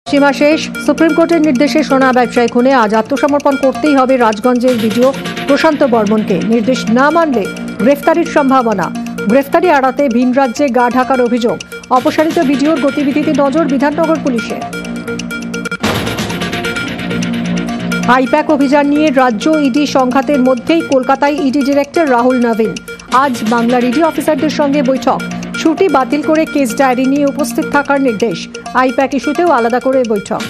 সীমা শেষ। সুপ্রিম কোর্টের নির্দেশে সোনা ব্যবসায়ী খুনে আজ আত্মসমর্পণ করতেই হবে রাজগঞ্জের বিডিও প্রশান্ত বর্মনকে। নির্দেশ না মানলে গ্রেফতারির সম্ভাবনা। গ্রেফতারি এড়াতে ভিন রাজ্যে গা ঢাকার অভিযোগ। অপসারিত বিডিওর গতিবিধিতে নজর বিধাননগর পুলিশের। আইপ্যাক অভিযান নিয়ে রাজ্য ইডি সংঘাতের মধ্যেই কলকাতায় ইডি ডিরেক্টর রাহুল নবীন। আজ বাংলার ইডি অফিসারদের সঙ্গে বৈঠক। ছুটি বাতিল করে কেস ডায়েরি নিয়ে উপস্থিত থাকার নির্দেশ। আইপ্যাক ইস্যুতেও আলাদা করে বৈঠক।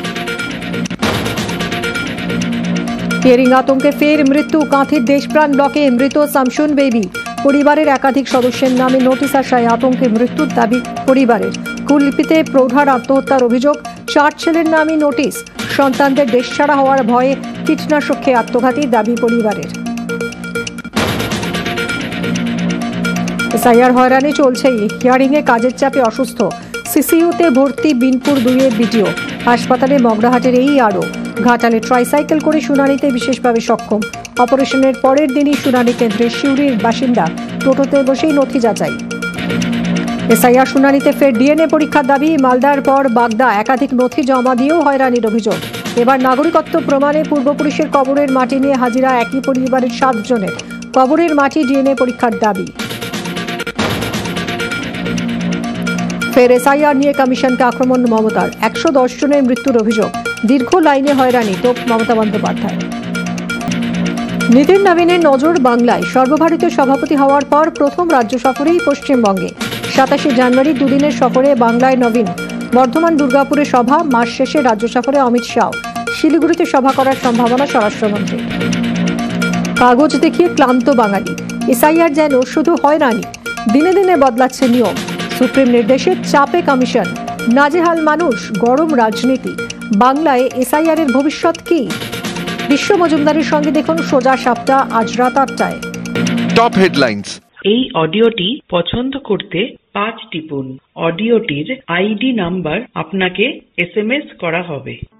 হিয়ারিং আতঙ্কে ফের মৃত্যু। কাঁথির দেশপ্রাণ ব্লকে মৃত শামসুন বেবি। পরিবারের একাধিক সদস্যের নামে নোটিশ আসায় আতঙ্কে মৃত্যুর দাবি পরিবারের। কুললিপিতে প্রৌঢ়ার আত্মহত্যার অভিযোগ। 4 ছেলের নামে নোটিশ। সন্তানদের দেশছাড়া হওয়ার ভয়ে কীটনাশক খেয়ে আত্মঘাতী দাবি পরিবারের। এসআইআর হয়রানি চলছেই। হিয়ারিংয়ে কাজের চাপে অসুস্থ। সিসিইউতে ভর্তি বিনপুর 2-এর বিডিও। হাসপাতালে মগরাহাটের এই আরও। ঘাটালে ট্রাইসাইকেল করে শুনানিতে বিশেষভাবে সক্ষম। অপারেশনের পরের দিনই শুনানি কেন্দ্রে সিউড়ির বাসিন্দা। টোটোতে বসেই নথি যাচাই। এসআইআর শুনানিতে ফের ডিএনএ পরীক্ষার দাবি। মালদার পর বাগদা একাধিক নথি জমা দিয়েও হয়রানির অভিযোগ। এবার নাগরিকত্ব প্রমাণে পূর্বপুরুষের কবরের মাটি নিয়ে হাজিরা একই পরিবারের 7 জনের। কবরের মাটি ডিএনএ পরীক্ষার দাবি। ফের এসআইআর নিয়ে কমিশনকে আক্রমণ মমতার। 110 জনের মৃত্যুর অভিযোগ। দীর্ঘ লাইনে হয়রানি তোপ মমতা বন্দ্যোপাধ্যায়। নিতিন নবীনের নজর বাংলায়। সর্বভারতীয় সভাপতি হওয়ার পর প্রথম রাজ্য সফরেই পশ্চিমবঙ্গে। 27 জানুয়ারি দুদিনের সফরে বাংলায় নবীন। বর্ধমান দুর্গাপুরে সভা। মাস শেষে রাজ্য সফরে অমিত শাহ। শিলিগুড়িতে সভা করার সম্ভাবনা স্বরাষ্ট্রমন্ত্রী। কাগজ দেখিয়ে ক্লান্ত বাঙালি। এসআইআর যেন শুধু হয়রানি। দিনে দিনে বদলাচ্ছে নিয়ম। সুপ্রিম নির্দেশের চাপে কমিশন। নাজেহাল মানুষ। গরম রাজনীতি। বাংলায় এসআইআর এর ভবিষ্যৎ কি? বিশ্ব মজুমদারের সঙ্গে দেখুন সোজা সাপটা আজ রাত 8টায়। Top headlines. এই অডিওটি পছন্দ করতে 5 টিপুন। অডিওটির আইডি নাম্বার আপনাকে SMS করা হবে।